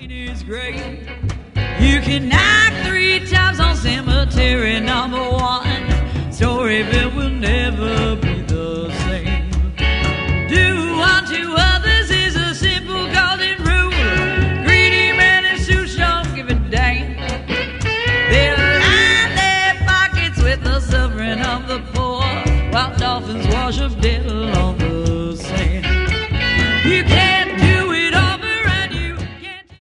Is great. You can knock 3 times on cemetery number 1. Storyville will never be the same. Do unto others is a simple golden rule. Greedy men in suits don't give a damn. They line their pockets with the suffering of the poor, while dolphins wash up dead on the sand. You can't